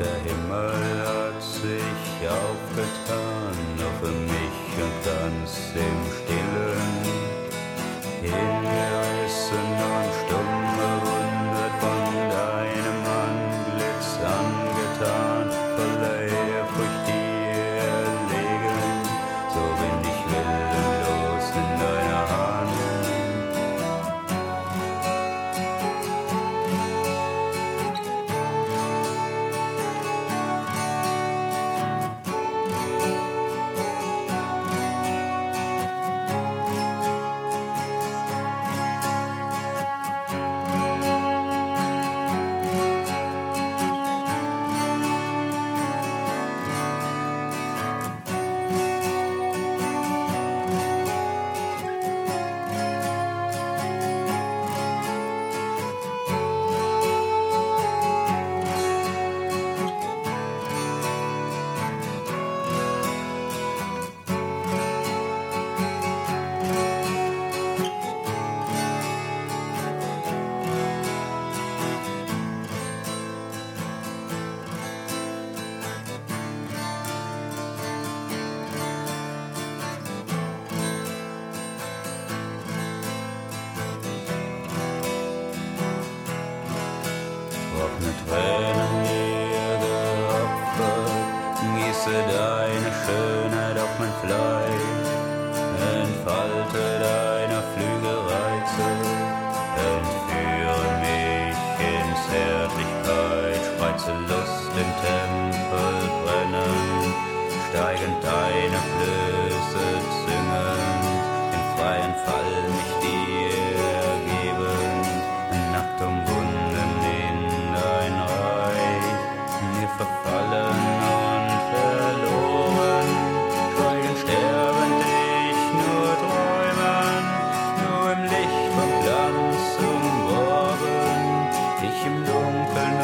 Der Himmel hat sich aufgetan, nur für mich und ganz im Stillen. Hingerissen und stumm bewundert, von deinem Antlitz angetan, voller Ehrfurcht dir erlegen, so bin ich willenlos in deiner Hand. Trockne Tränen mir geopfert, gieße deine Schönheit auf mein Fleisch, entfalte deiner Flügel Reize, entführe mich in Zärtlichkeit, spreize Lust im Tempel brennen, steigend deine Flöße zingend, im freien Fall mich dir geben, nackt umwunden in dein Reich, mir verfallen und verloren, schweigend sterbend ich nur träumen, nur im Licht vom Glanz umworben, ich im Dunkeln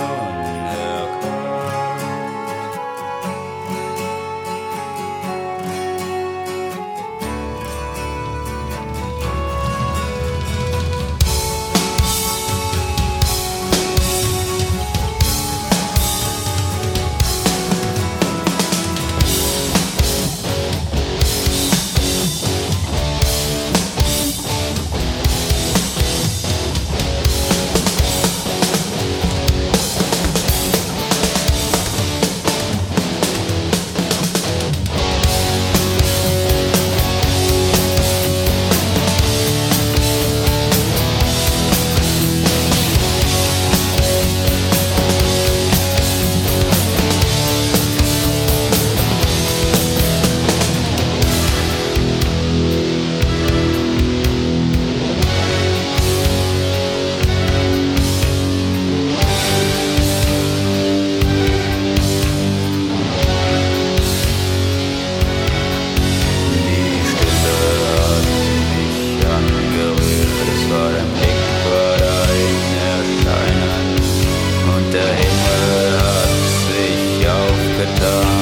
unerkannt. Der Himmel hat sich aufgetan.